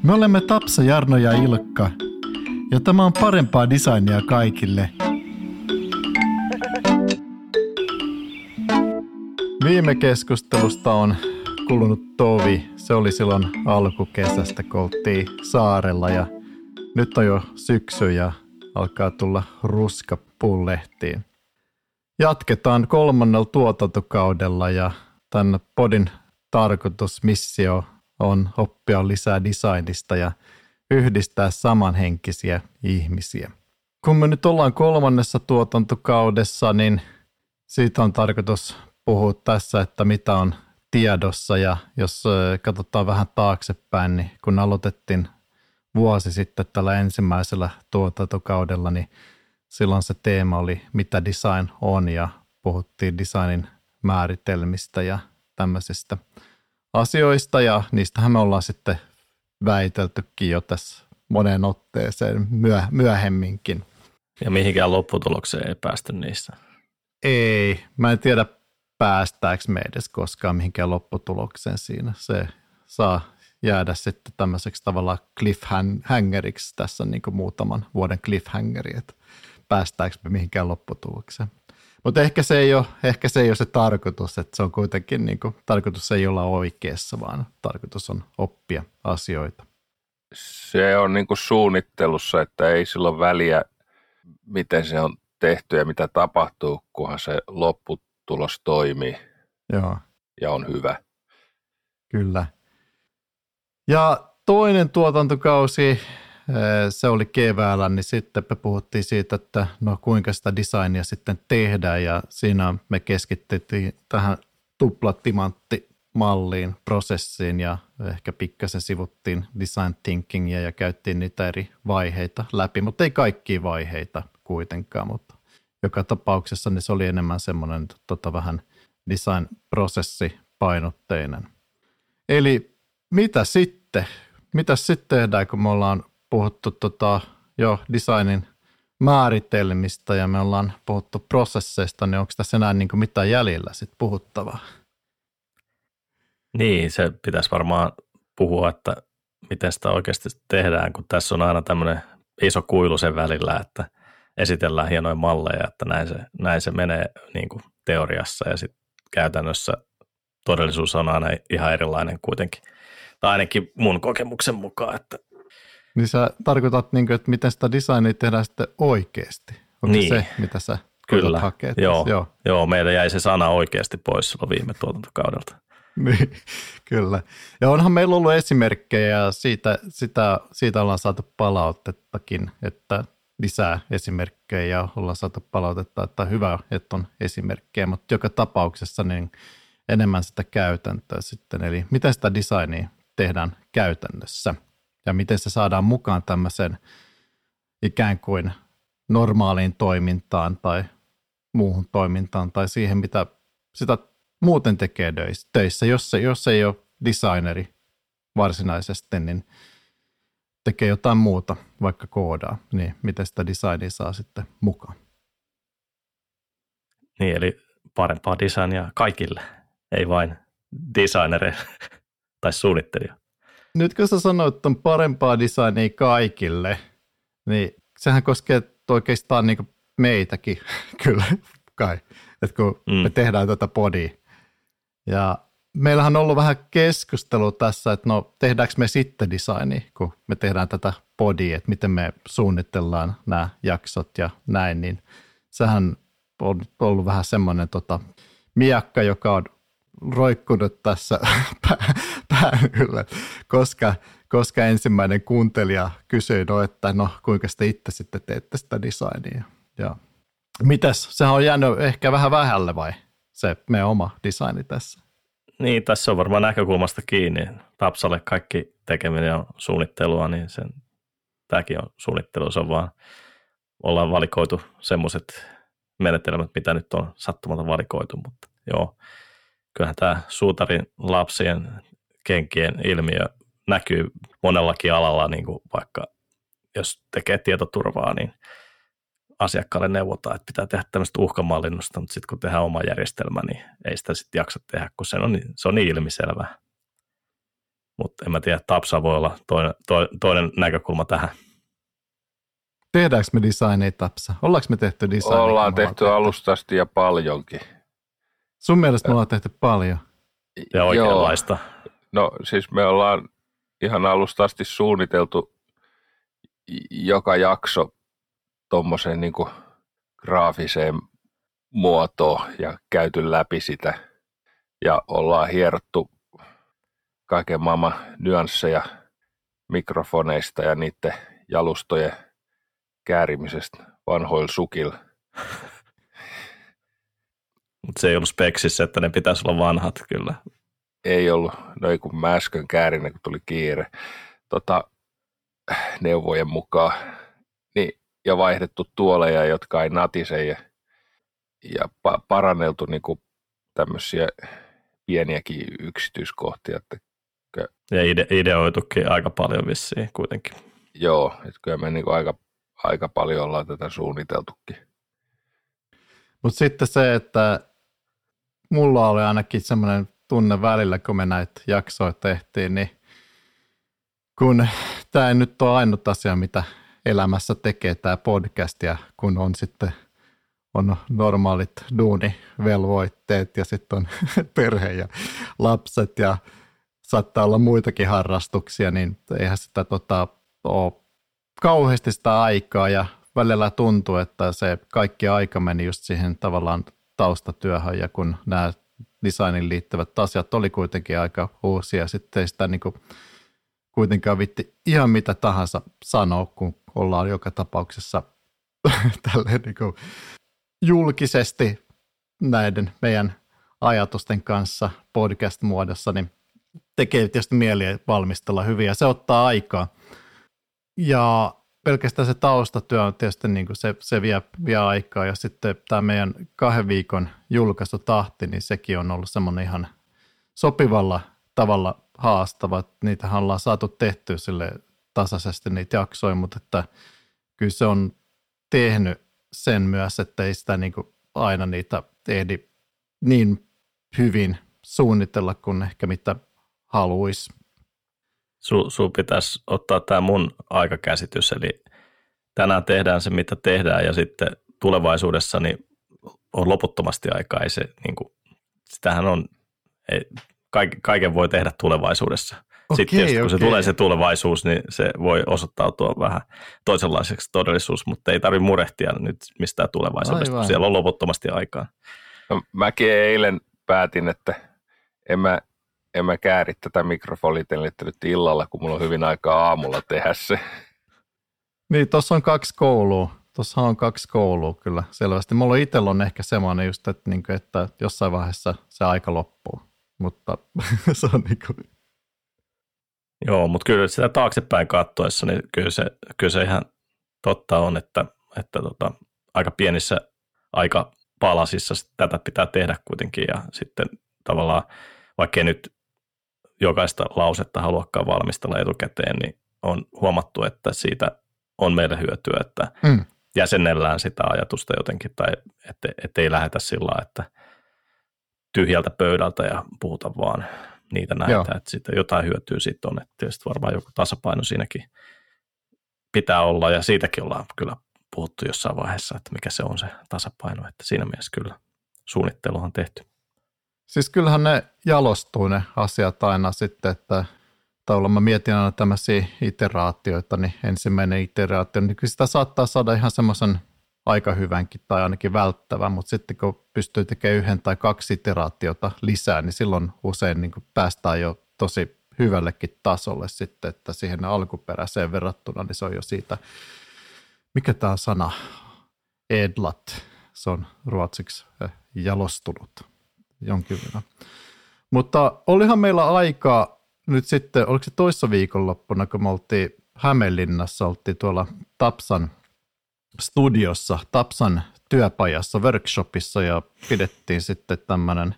Me olemme Tapsa, Jarno ja Ilkka, ja tämä on parempaa designia kaikille. Viime keskustelusta on kulunut tovi. Se oli silloin alkukesästä, kun oltiin saarella, ja nyt on jo syksy ja alkaa tulla ruska pullehtiin. Jatketaan 3. tuotantokaudella, ja tämän podin missio on oppia lisää designista ja yhdistää samanhenkisiä ihmisiä. Kun me nyt ollaan 3. tuotantokaudessa, niin siitä on tarkoitus puhua tässä, että mitä on tiedossa, ja jos katsotaan vähän taaksepäin, niin kun aloitettiin vuosi sitten tällä ensimmäisellä tuotantokaudella, niin silloin se teema oli, mitä design on, ja puhuttiin designin määritelmistä ja tämmöisistä asioista, ja niistähän me ollaan sitten väiteltykin jo tässä moneen otteeseen myöhemminkin. Ja mihinkään lopputulokseen ei päästy niissä. Ei, mä en tiedä päästäänkö me edes koskaan mihinkään lopputulokseen siinä. Se saa jäädä sitten tämmöiseksi tavallaan cliffhangeriksi tässä niin kuin muutaman vuoden cliffhangeri, että päästäänkö me mihinkään lopputulokseen. Mutta ehkä se ei ole se tarkoitus, että se on kuitenkin niin kuin, tarkoitus ei olla oikeassa, vaan tarkoitus on oppia asioita. Se on niin kuin suunnittelussa, että ei sillä ole väliä, miten se on tehty ja mitä tapahtuu, kunhan se lopputulos toimii. Joo. Ja on hyvä. Kyllä. Ja toinen tuotantokausi, se oli keväällä, niin sitten me puhuttiin siitä, että no kuinka sitä designia sitten tehdään, ja siinä me keskityttiin tähän tuplatimanttimalliin, prosessiin, ja ehkä pikkasen sivuttiin design thinkingia ja käyttiin niitä eri vaiheita läpi, mutta ei kaikkia vaiheita kuitenkaan, mutta joka tapauksessa niin se oli enemmän semmoinen vähän design-prosessipainotteinen. Eli mitä sitten tehdään, kun me ollaan puhuttu jo designin määritelmistä ja me ollaan puhuttu prosesseista, niin onko tässä enää niin kuin mitään jäljellä sitten puhuttavaa? Niin, se pitäisi varmaan puhua, että miten sitä oikeasti tehdään, kun tässä on aina tämmöinen iso kuilu sen välillä, että esitellään hienoja malleja, että näin se menee niin kuin teoriassa, ja sitten käytännössä todellisuus on aina ihan erilainen kuitenkin, tai ainakin mun kokemuksen mukaan. Että niin sä tarkoitat, että miten sitä designia tehdään sitten oikeasti? Onko niin. Se, mitä sä kyllä hakeet? Joo, meillä jäi se sana oikeasti pois silloin viime tuotantokaudelta. Niin, kyllä. Ja onhan meillä ollut esimerkkejä, ja siitä ollaan saatu palautettakin, että lisää esimerkkejä, ja ollaan saatu palautetta, että hyvä, että on esimerkkejä, mutta joka tapauksessa niin enemmän sitä käytäntöä sitten. Eli miten sitä designia tehdään käytännössä, ja miten se saadaan mukaan tämmöiseen ikään kuin normaaliin toimintaan tai muuhun toimintaan tai siihen, mitä sitä muuten tekee töissä. Jos ei ole designeri varsinaisesti, niin tekee jotain muuta, vaikka koodaa, niin miten sitä designia saa sitten mukaan? Niin, eli parempaa designia kaikille, ei vain designereille tai suunnittelijoille. Nyt kun sä sanoit, että on parempaa designia kaikille, niin sehän koskee oikeastaan niin kuin meitäkin kyllä kai, että kun me tehdään tätä podia. Ja meillähän on ollut vähän keskustelua tässä, että no tehdäänkö me sitten designia, kun me tehdään tätä podia, että miten me suunnitellaan nämä jaksot ja näin, niin sehän on ollut vähän semmoinen miakka, joka on roikkunut tässä pään yllä, koska ensimmäinen kuuntelija kysyi, että kuinka te itse sitten teette sitä designia. Ja mitäs, sehän on jäänyt ehkä vähän vähälle vai se meidän oma designi tässä? Niin, tässä on varmaan näkökulmasta kiinni. Tapsalle kaikki tekeminen on suunnittelua, niin tämäkin on suunnittelu, se on vaan, ollaan valikoitu semmoiset menetelmät, mitä nyt on sattumalta valikoitu, mutta joo. Kyllähän tämä suutarin lapsien kenkien ilmiö näkyy monellakin alalla, niin kuin vaikka jos tekee tietoturvaa, niin asiakkaalle neuvotaan, että pitää tehdä tämmöistä uhkamallinnusta, mutta sitten kun tehdään oma järjestelmä, niin ei sitä sitten jaksa tehdä, kun se on niin ilmiselvää. Mutta en mä tiedä, Tapsa voi olla toinen näkökulma tähän. Tehdäänkö me designia, Tapsa? Ollaanko me tehty designia? Ollaan tehty alusta asti ja paljonkin. Sun mielestä me ollaan tehty paljon? Ja oikeanlaista. No siis me ollaan ihan alusta asti suunniteltu joka jakso tuommoiseen niin kuin graafiseen muotoon ja käyty läpi sitä. Ja ollaan hierottu kaiken maailman nyansseja mikrofoneista ja niiden jalustojen käärimisestä vanhoilla sukilla. Mutta se ei ollut speksissä, että ne pitäisi olla vanhat kyllä. Ei ollut, no ei kun mä äsken käärin, kun tuli kiire neuvojen mukaan. Niin, ja vaihdettu tuoleja, jotka ei natise ja paranneltu niinku tämmöisiä pieniäkin yksityiskohtia. Ja ideoitukin aika paljon vissiin kuitenkin. Joo, että kyllä me niinku aika paljon ollaan tätä suunniteltukin. Mutta sitten se, että mulla oli ainakin semmoinen tunne välillä, kun me näitä jaksoja tehtiin, niin kun tämä ei nyt ole ainut asia, mitä elämässä tekee tämä podcast, ja kun on sitten on normaalit duunivelvoitteet ja sitten on perhe ja lapset ja saattaa olla muitakin harrastuksia, niin eihän sitä ole kauheasti sitä aikaa ja välillä tuntuu, että se kaikki aika meni just siihen tavallaan taustatyöhön ja kun nämä designin liittyvät asiat oli kuitenkin aika uusia, sitten ei sitä niin kuin kuitenkaan vitti ihan mitä tahansa sanoa, kun ollaan joka tapauksessa tälleen niin kuin julkisesti näiden meidän ajatusten kanssa podcast-muodossa, niin tekee tietysti mieli valmistella hyvin ja se ottaa aikaa. Ja pelkästään se taustatyö on tietysti niin kuin se vie aikaa ja sitten tämä meidän 2 viikon julkaisutahti, niin sekin on ollut semmoinen ihan sopivalla tavalla haastava. Niitähän ollaan saatu tehtyä sille tasaisesti niitä jaksoja, mutta että kyllä se on tehnyt sen myös, että ei sitä niin kuin aina niitä ehdi niin hyvin suunnitella kuin ehkä mitä haluaisi. Sun pitäisi ottaa tämä mun aikakäsitys, eli tänään tehdään se, mitä tehdään, ja sitten tulevaisuudessa niin on loputtomasti aikaa. Ei se, niin kuin, sitähän on, kaiken voi tehdä tulevaisuudessa. Sitten tietysti, kun se tulee se tulevaisuus, niin se voi osoittautua vähän toisenlaiseksi todellisuus, mutta ei tarvitse murehtia nyt mistään tulevaisuudesta, kun siellä on loputtomasti aikaa. No, mäkin eilen päätin, että en mä kääri tätä mikrofonitelletta nyt illalla, kun mulla on hyvin aikaa aamulla tehdä se. Niin, tuossa on 2 koulua. Tuossahan on 2 koulua kyllä selvästi. Mulla itsellä on ehkä semmoinen just, että jossain vaiheessa se aika loppuu, mutta se on niin kuin... Joo, mutta kyllä sitä taaksepäin katsoessa, niin kyllä se ihan totta on, että aika pienissä aikapalasissa tätä pitää tehdä kuitenkin ja sitten tavallaan, vaikka ei nyt jokaista lausetta haluakaan valmistella etukäteen, niin on huomattu, että siitä on meille hyötyä, että jäsennellään sitä ajatusta jotenkin tai ettei lähetä sillä että tyhjältä pöydältä ja puhuta vaan niitä näitä, että siitä jotain hyötyä siitä on, että tietysti varmaan joku tasapaino siinäkin pitää olla ja siitäkin ollaan kyllä puhuttu jossain vaiheessa, että mikä se on se tasapaino, että siinä mielessä kyllä suunnittelu on tehty. Siis kyllähän ne jalostuu ne asiat aina sitten, että tavallaan mä mietin aina tämmöisiä iteraatioita, niin ensimmäinen iteraatio, niin kyllä sitä saattaa saada ihan semmoisen aika hyvänkin tai ainakin välttävän, mutta sitten kun pystyy tekemään 1 tai 2 iteraatiota lisää, niin silloin usein niin kuin päästään jo tosi hyvällekin tasolle sitten, että siihen alkuperäiseen verrattuna, niin se on jo siitä, mikä tämä on sana, edlat, se on ruotsiksi jalostunut jonkin verran. Mutta olihan meillä aikaa nyt sitten, oliko se toissa viikonloppuna, kun me oltiin Hämeenlinnassa, oltiin tuolla Tapsan studiossa, Tapsan työpajassa, workshopissa ja pidettiin sitten tämmöinen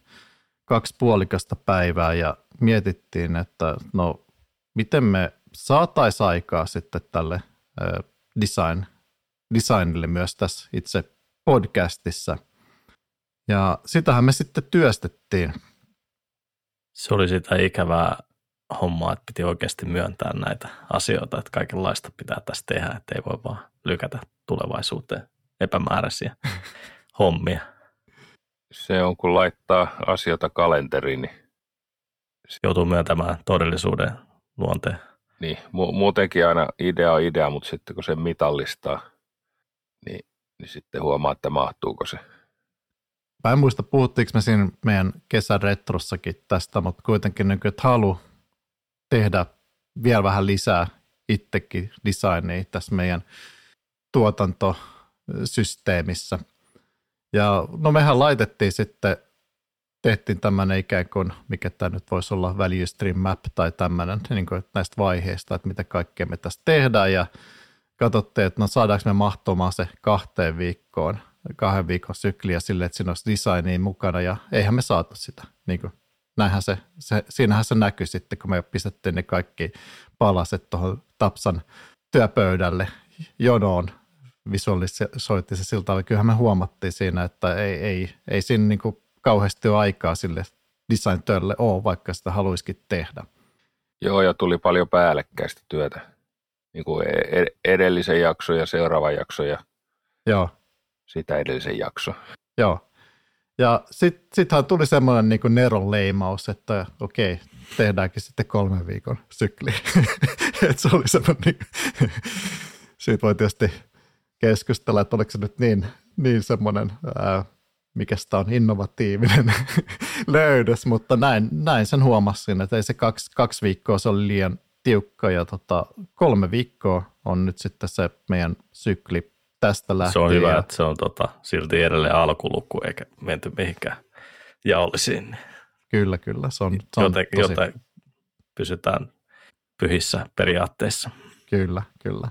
2,5 päivää ja mietittiin, että no miten me saataisiin aikaa sitten tälle designille myös tässä itse podcastissa. Ja sitähän me sitten työstettiin. Se oli sitä ikävää hommaa, että piti oikeasti myöntää näitä asioita, että kaikenlaista pitää tässä tehdä, että ei voi vaan lykätä tulevaisuuteen epämääräisiä hommia. Se on, kun laittaa asioita kalenteriin, niin joutuu myöntämään todellisuuden luonteen. Niin, muutenkin aina idea, mutta sitten kun se mitallistaa, niin sitten huomaa, että mahtuuko se. Mä en muista, puhuttiinko me siinä meidän kesän retrossakin tästä, mutta kuitenkin niin, että halu tehdä vielä vähän lisää itsekin designia tässä meidän tuotantosysteemissä. Ja no mehän laitettiin sitten, tehtiin tämmöinen ikään kuin, mikä tämä nyt voisi olla value stream map tai tämmöinen niin kuin näistä vaiheista, että mitä kaikkea me tässä tehdään ja katsottiin, että no saadaanko me mahtumaan se 2 viikon sykliä sille, että siinä olisi designia mukana ja eihän me saatu sitä. Niin kuin, näinhän siinähän se näkyi sitten, kun me pistettiin ne kaikki palaset tuohon Tapsan työpöydälle jonoon, visualisoitiin se siltä tavalla. Kyllähän me huomattiin siinä, että ei siinä niin kuin kauheasti ole aikaa sille design-työlle ole, vaikka sitä haluaisikin tehdä. Joo, ja tuli paljon päällekkäistä työtä. Niin kuin edellisen jakso ja seuraava jakso ja Joo. sitä edellisen jakso. Joo. Ja sittenhän tuli semmoinen niin kuin Neron leimaus, että okei, tehdäänkin sitten 3 viikon sykli. Että se oli semmoinen, niin, siitä voi tietysti keskustella, että oliko se nyt niin semmoinen, mikä sitä on innovatiivinen löydös, mutta näin sen huomasin, että ei se 2 viikkoa, se oli liian tiukka ja 3 viikkoa on nyt sitten se meidän sykli tästä lähtien. Se on hyvä, että se on silti edelleen alkuluku eikä menty mihinkään jaollisiin. Kyllä, se on joten pysytään pyhissä periaatteissa. Kyllä.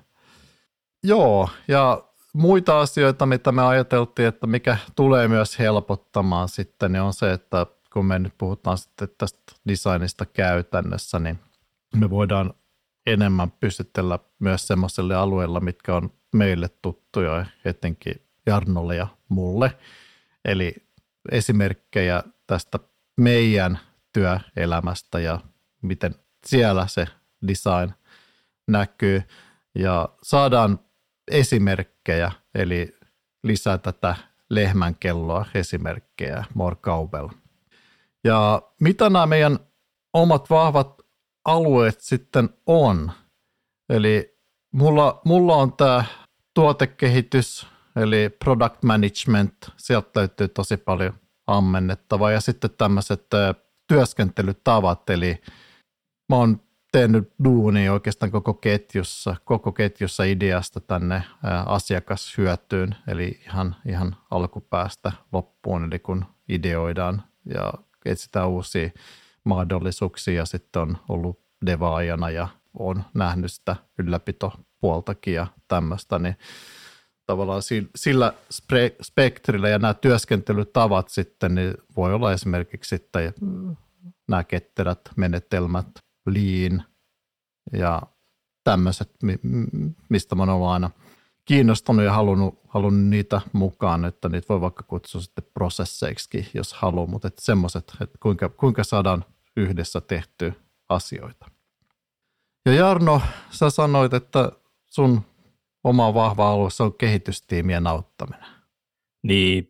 Joo, ja muita asioita, mitä me ajateltiin, että mikä tulee myös helpottamaan sitten, niin on se, että kun me nyt puhutaan sitten tästä designista käytännössä, niin me voidaan enemmän pystytellä myös semmoisille alueilla, mitkä on meille tuttuja, etenkin Jarnolle ja mulle. Eli esimerkkejä tästä meidän työelämästä ja miten siellä se design näkyy. Ja saadaan esimerkkejä, eli lisää tätä lehmänkelloa esimerkkejä, more cowbell. Ja mitä nämä meidän omat vahvat alueet sitten on? Eli mulla on tämä tuotekehitys, eli product management, sieltä löytyy tosi paljon ammennettavaa. Ja sitten tämmöiset työskentelytavat, eli mä oon tehnyt duunia oikeastaan koko ketjussa ideasta tänne asiakashyötyyn, eli ihan alkupäästä loppuun, eli kun ideoidaan ja etsitään uusia mahdollisuuksia ja sitten on ollut devaajana ja on nähnyt sitä ylläpitopuoltakin ja tämmöistä, niin tavallaan sillä spektrillä ja nämä työskentelytavat sitten, niin voi olla esimerkiksi sitten nämä ketterät menetelmät, lean ja tämmöiset, mistä mä oon aina kiinnostunut ja halunnut niitä mukaan, että niitä voi vaikka kutsua sitten prosesseiksi, jos haluaa, mutta että semmoiset, että kuinka saadaan yhdessä tehtyä asioita. Ja Jarno, sä sanoit, että sun oma vahva alue on kehitystiimien auttaminen. Niin,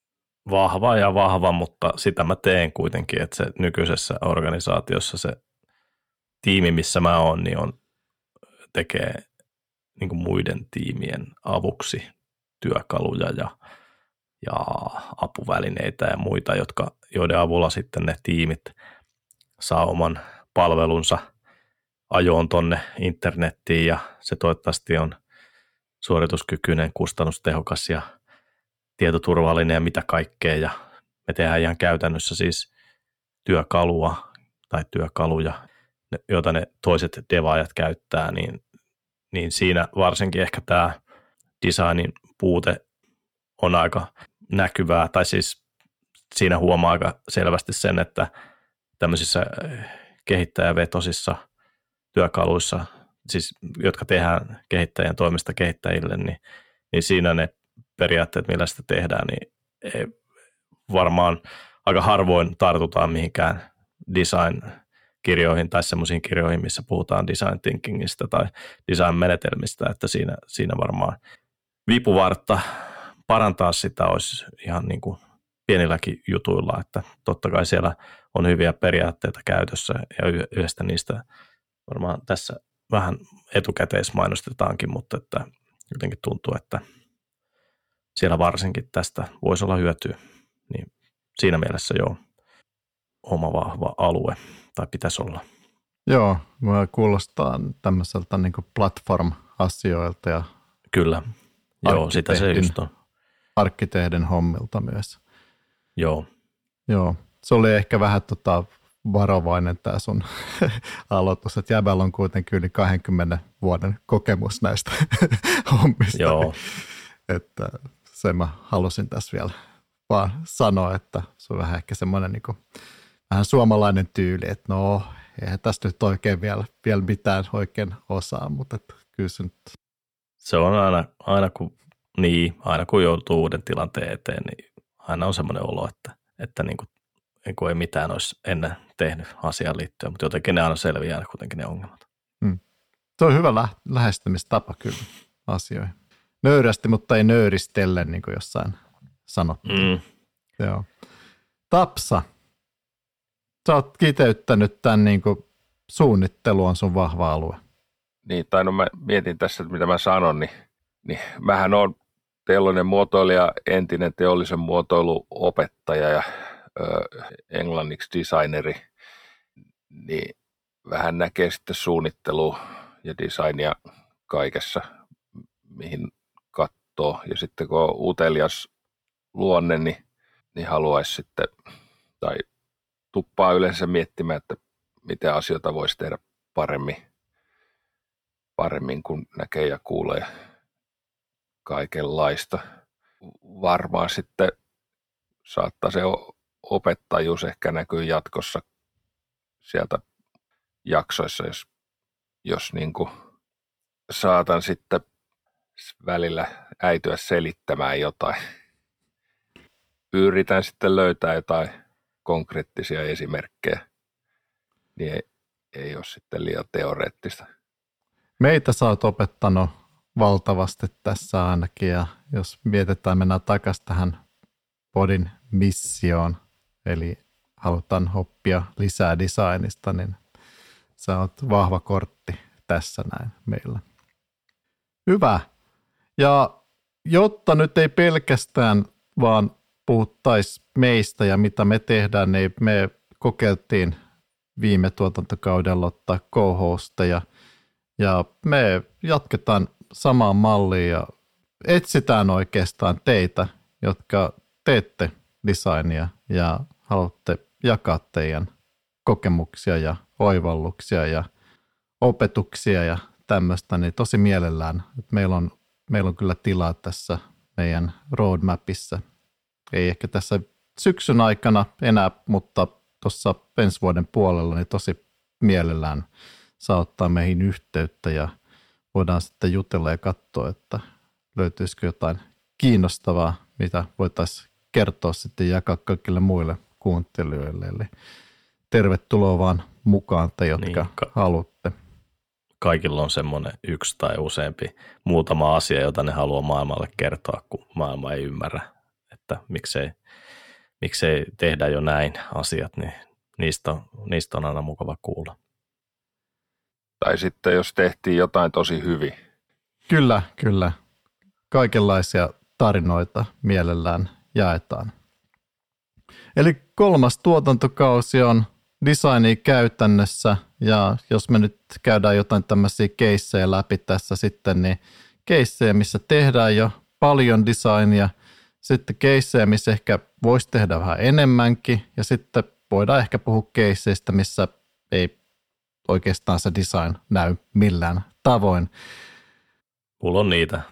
vahva, mutta sitä mä teen kuitenkin, että se nykyisessä organisaatiossa se tiimi, missä mä oon, niin tekee niin kuin muiden tiimien avuksi työkaluja ja apuvälineitä ja muita, joiden avulla sitten ne tiimit saa oman palvelunsa ajoon tonne internettiin ja se toivottavasti on suorituskykyinen, kustannustehokas ja tietoturvallinen ja mitä kaikkea. Ja me tehdään ihan käytännössä siis työkaluja, joita ne toiset devaajat käyttää, niin siinä varsinkin ehkä tämä designin puute on aika näkyvää, tai siis siinä huomaa aika selvästi sen, että tämmöisissä kehittäjävetosissa työkaluissa, siis jotka tehdään kehittäjän toimesta kehittäjille, niin siinä ne periaatteet, millä sitä tehdään, niin varmaan aika harvoin tartutaan mihinkään design kirjoihin tai semmoisiin kirjoihin, missä puhutaan design thinkingistä tai design-menetelmistä, että siinä varmaan vipuvartta parantaa sitä olisi ihan niin kuin pienilläkin jutuilla, että totta kai siellä on hyviä periaatteita käytössä ja yhdestä niistä varmaan tässä vähän etukäteismainostetaankin, mutta että jotenkin tuntuu, että siellä varsinkin tästä voisi olla hyötyä, niin siinä mielessä joo, oma vahva alue, tai pitäisi olla. Joo, mä kuulostaa tämmöiseltä niin kuin platform-asioilta ja kyllä, joo, sitä se just on. Arkkitehdin hommilta myös. Joo. Joo, se oli ehkä vähän varovainen tämä sun aloitus, että jäbällä on kuitenkin yli 20 vuoden kokemus näistä hommista. Joo. Että sen mä halusin tässä vielä vaan sanoa, että se on vähän ehkä semmoinen niin kuin, vähän suomalainen tyyli, että no, eihän tästä nyt oikein vielä mitään oikein osaa, mutta että kyllä se nyt. Se on aina kun joutuu uuden tilanteen eteen, niin aina on semmoinen olo, että niin kuin ei mitään olisi ennen tehnyt asiaan liittyen, mutta jotenkin ne aina selviää kuitenkin ne ongelmat. Se on hyvä lähestymistapa kyllä asioihin. Nöyrästi, mutta ei nöyristellen, niin kuin jossain sanottiin. Joo. Tapsa, sä oot kiteyttänyt tämän niin kuin suunnittelu on sun vahva alue. Niin, tai no mä mietin tässä, että mitä mä sanon, niin mähän on teollinen muotoilija, entinen teollisen muotoiluopettaja ja englanniksi designeri, niin vähän näkee sitten suunnittelua ja designia kaikessa, mihin katsoo. Ja sitten kun on utelias luonne, niin haluaisi sitten, tai tuppaa yleensä miettimään, että miten asioita voisi tehdä paremmin kun näkee ja kuulee kaikenlaista. Varmaan sitten saattaa se opettajuus ehkä näkyy jatkossa sieltä jaksoissa, jos niin kuin saatan sitten välillä äityä selittämään jotain. Yritän sitten löytää jotain konkreettisia esimerkkejä, niin ei ole sitten liian teoreettista. Meitä sä oot opettanut valtavasti tässä ainakin, ja jos mietitään, mennään takaisin tähän podin missioon, eli halutaan oppia lisää designista, niin sä oot vahva kortti tässä näin meillä. Hyvä. Ja jotta nyt ei pelkästään vaan puhuttaisi meistä ja mitä me tehdään, niin me kokeiltiin viime tuotantokaudella ottaa co-hosteja, ja me jatketaan samaan malliin ja etsitään oikeastaan teitä, jotka teette designia ja haluatte jakaa teidän kokemuksia ja oivalluksia ja opetuksia ja tämmöistä, niin tosi mielellään. Meillä on kyllä tilaa tässä meidän roadmapissa. Ei ehkä tässä syksyn aikana enää, mutta tuossa ensi vuoden puolella niin tosi mielellään saa ottaa meihin yhteyttä ja voidaan sitten jutella ja katsoa, että löytyisikö jotain kiinnostavaa, mitä voitaisiin kertoa sitten jakaa kaikille muille kuuntelijoille. Eli tervetuloa vaan mukaan te, jotka haluatte. Kaikilla on semmoinen yksi tai useampi muutama asia, jota ne haluaa maailmalle kertoa, kun maailma ei ymmärrä, että miksei tehdä jo näin asiat, niin niistä on aina mukava kuulla. Tai sitten jos tehtiin jotain tosi hyvin. Kyllä. Kaikenlaisia tarinoita mielellään jaetaan. Eli 3. tuotantokausi on designia käytännössä, ja jos me nyt käydään jotain tämmöisiä keissejä läpi tässä sitten, niin keissejä, missä tehdään jo paljon designia, sitten keissejä, missä ehkä voisi tehdä vähän enemmänkin, ja sitten voidaan ehkä puhua keisseistä, missä ei oikeastaan se design näy millään tavoin. Mulla on niitä.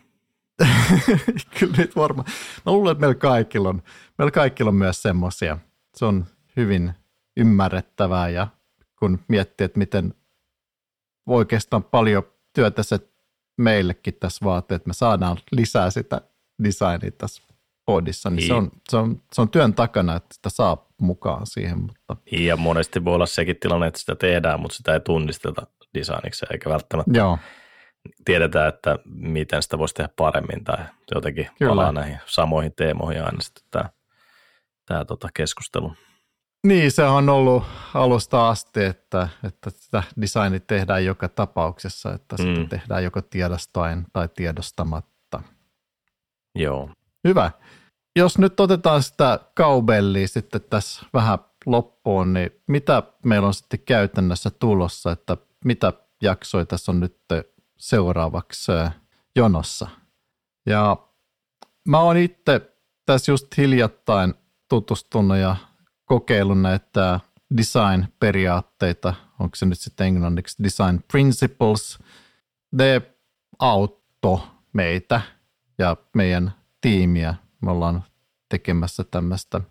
Kyllä niitä varmaan. Mä luulen, että meillä kaikilla on myös semmoisia. Se on hyvin ymmärrettävää, ja kun miettii, että miten oikeastaan paljon työtä se meillekin tässä vaatii, että me saadaan lisää sitä designia tässä podissa, niin se on työn takana, että sitä saa mukaan siihen. Mutta. Ja monesti voi olla sekin tilanne, että sitä tehdään, mutta sitä ei tunnisteta designiksi, eikä välttämättä tiedetä, että miten sitä voisi tehdä paremmin tai jotenkin palaa näihin samoihin teemoihin aina sitten tämä keskustelu. Niin, se on ollut alusta asti, että sitä designia tehdään joka tapauksessa, että sitä tehdään joko tiedostaen tai tiedostamatta. Joo. Hyvä. Jos nyt otetaan sitä cowbellia sitten tässä vähän loppuun, niin mitä meillä on sitten käytännössä tulossa, että mitä jaksoja tässä on nyt seuraavaksi jonossa? Ja mä oon itse tässä just hiljattain tutustunut ja kokeillut näitä design-periaatteita, onko se nyt sitten englanniksi design principles, ne auttoi meitä ja meidän tiimiä. Me ollaan tekemässä tämmöistä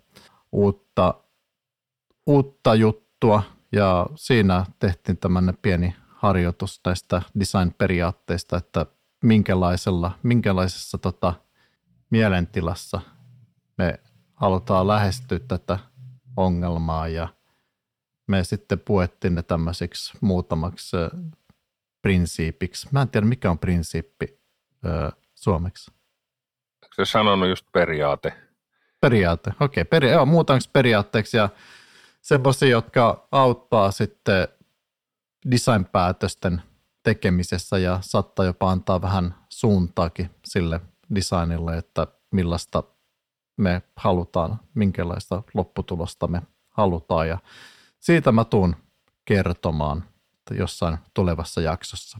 uutta juttua ja siinä tehtiin tämmöinen pieni harjoitus näistä design-periaatteista, että minkälaisessa mielentilassa me halutaan lähestyä tätä ongelmaa ja me sitten puettiin ne tämmöisiksi muutamaksi prinsiipiksi. Mä en tiedä, mikä on prinsiippi suomeksi. Onko se sanonut just periaate? Periaate, okei. Muutamaksi periaatteeksi ja semmoisia, jotka auttaa sitten design-päätösten tekemisessä ja saattaa jopa antaa vähän suuntaakin sille designille, että millaista me halutaan, minkälaista lopputulosta me halutaan ja siitä mä tuun kertomaan jossain tulevassa jaksossa.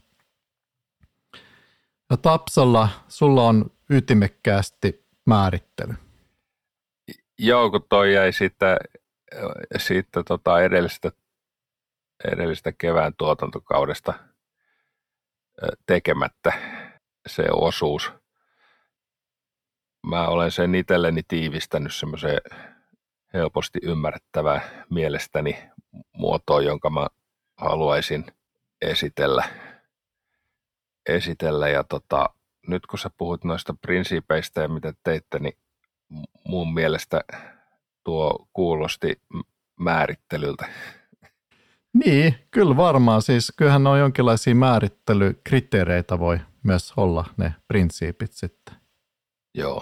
Ja Tapsalla sulla on ytimekkäästi määrittely. Joo, kun toi jäi siitä edellisestä kevään tuotantokaudesta tekemättä se osuus. Mä olen sen itselleni tiivistänyt semmoiseen helposti ymmärrettävää mielestäni muotoa, jonka mä haluaisin esitellä. Ja nyt kun sä puhut noista prinsiipeistä ja mitä teitte, niin mun mielestä tuo kuulosti määrittelyltä. Niin, kyllä varmaan. Siis kyllähän on jonkinlaisia määrittelykriteereitä voi myös olla ne prinsiipit sitten. Joo.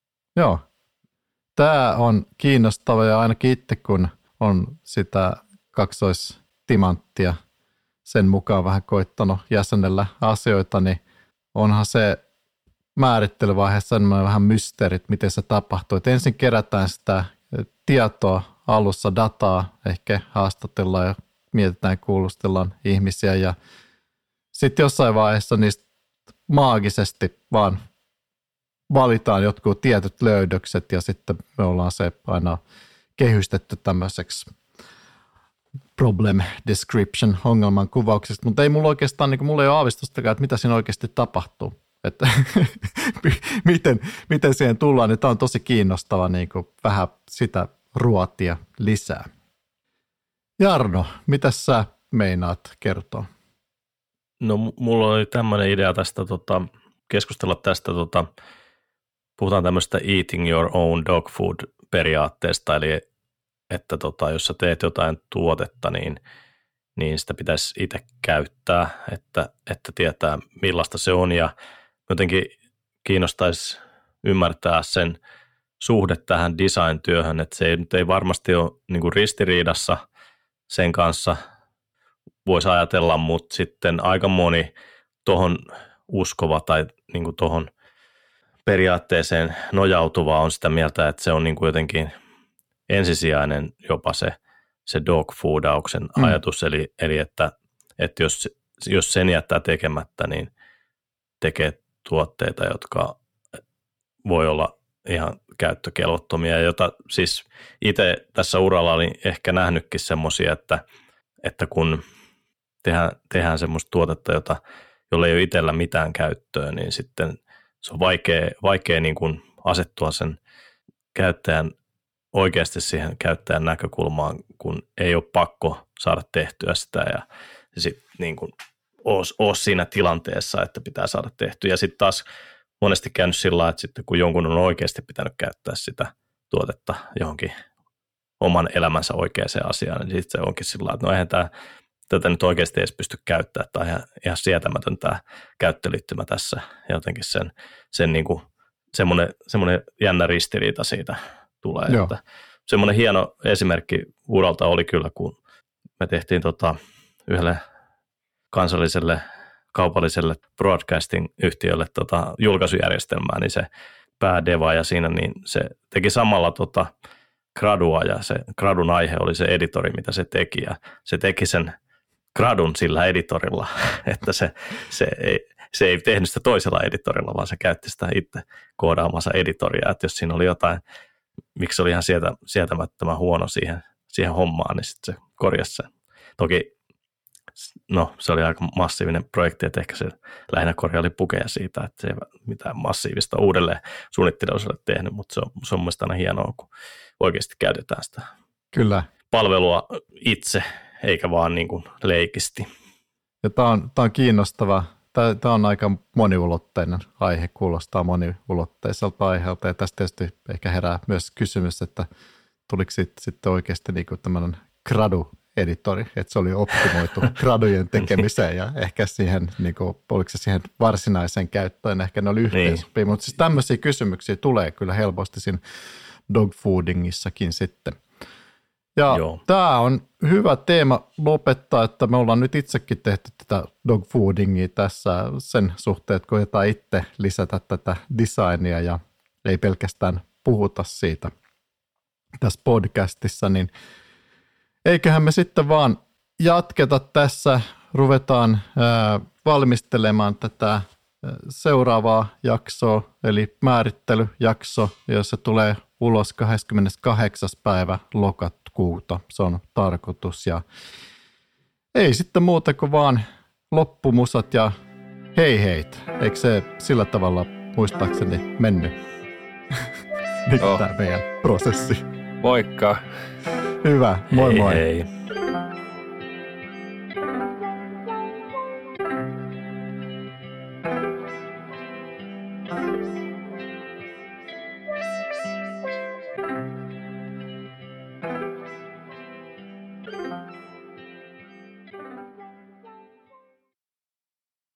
Tämä on kiinnostava ja ainakin itse kun on sitä kaksoistimanttia sen mukaan vähän koittanut jäsenellä asioita, niin onhan se määrittelyvaiheessa vähän mysteerit, miten se tapahtuu. Et ensin kerätään sitä tietoa alussa, dataa, ehkä haastatellaan ja mietitään, kuulustellaan ihmisiä ja sitten jossain vaiheessa niistä maagisesti vaan valitaan jotkut tietyt löydökset ja sitten me ollaan se aina kehystetty tämmöiseksi problem description ongelman kuvauksesta, mutta ei mulla oikeastaan, niin mulla ei ole aavistustakaan, että mitä siinä oikeasti tapahtuu, että miten siihen tullaan, niin tämä on tosi kiinnostava niin kuin vähän sitä ruotia lisää. Jarno, mitä sä meinaat kertoa? No mulla oli tämmöinen idea tästä keskustella tästä, puhutaan tämmöistä eating your own dog food periaatteesta, eli että jos sä teet jotain tuotetta, niin sitä pitäisi itse käyttää, että tietää millaista se on ja jotenkin kiinnostaisi ymmärtää sen suhde tähän design-työhön, että se ei varmasti ole niin kuin ristiriidassa sen kanssa, voisi ajatella, mutta sitten aika moni tuohon uskova tai niin kuin tuohon periaatteeseen nojautuva on sitä mieltä, että se on niin kuin jotenkin ensisijainen jopa se dog foodauksen ajatus, eli että jos sen jättää tekemättä, niin tekee tuotteita, jotka voi olla ihan käyttökelvottomia, jota siis itse tässä uralla olin ehkä nähnytkin semmoisia, että kun tehdään semmoista tuotetta, jolla ei ole itsellä mitään käyttöä, niin sitten se on vaikea niin kuin asettua sen käyttäjän oikeasti siihen käyttäjän näkökulmaan, kun ei ole pakko saada tehtyä sitä ja sitten niin kuin ole siinä tilanteessa, että pitää saada tehtyä. Ja sitten taas monesti käynyt sillä lailla, että sitten kun jonkun on oikeasti pitänyt käyttää sitä tuotetta johonkin oman elämänsä oikeaan asiaan, niin sitten se onkin sillä lailla, että no eihän tätä nyt oikeasti edes pysty käyttämään, tai ihan sietämätön tämä käyttöliittymä tässä, ja jotenkin sen niin kuin, semmoinen jännä ristiriita siitä tulee. Että semmoinen hieno esimerkki uralta oli kyllä, kun me tehtiin yhdelle kansalliselle kaupalliselle broadcasting-yhtiölle julkaisujärjestelmää, niin se päädeva ja siinä niin se teki samalla gradua ja se gradun aihe oli se editori, mitä se teki ja se teki sen gradun sillä editorilla, että se ei tehnyt sitä toisella editorilla, vaan se käytti sitä itse koodaamansa editoria, että jos siinä oli jotain, miksi se oli ihan sietämättömän huono siihen hommaan, niin sitten se korjasi sen. Toki se oli aika massiivinen projekti, että ehkä se lähinnä korjaili pukeja siitä, että se ei mitään massiivista uudelleen suunnittelua ole tehnyt, mutta se on mielestäni aina hienoa, kun oikeasti käytetään sitä palvelua itse, eikä vaan niin kuin leikisti. Ja tämä on kiinnostava. Tämä on aika moniulotteinen aihe, kuulostaa moniulotteiselta aiheelta, ja tästä tietysti ehkä herää myös kysymys, että tuliko sitten oikeasti niin kuin tämmöinen gradu-editori, että se oli optimoitu gradujen tekemiseen ja ehkä siihen, niin kuin, oliko se siihen varsinaiseen käyttöön, ehkä ne oli yhteensopia, mutta siis tämmöisiä kysymyksiä tulee kyllä helposti siinä dogfoodingissakin sitten. Ja tämä on hyvä teema lopettaa, että me ollaan nyt itsekin tehty tätä dogfoodingia tässä sen suhteen, että koetaan itse lisätä tätä designia ja ei pelkästään puhuta siitä tässä podcastissa, niin eiköhän me sitten vaan jatketa tässä, ruvetaan valmistelemaan tätä seuraavaa jaksoa, eli määrittelyjakso, ja se tulee ulos 28. päivä lokakuuta, se on tarkoitus, ja ei sitten muuta kuin vaan loppumusat ja hei, eikö se sillä tavalla muistaakseni mennyt? Nyt tämä meidän prosessi. Moikka! Hyvä, moi moi! Hei.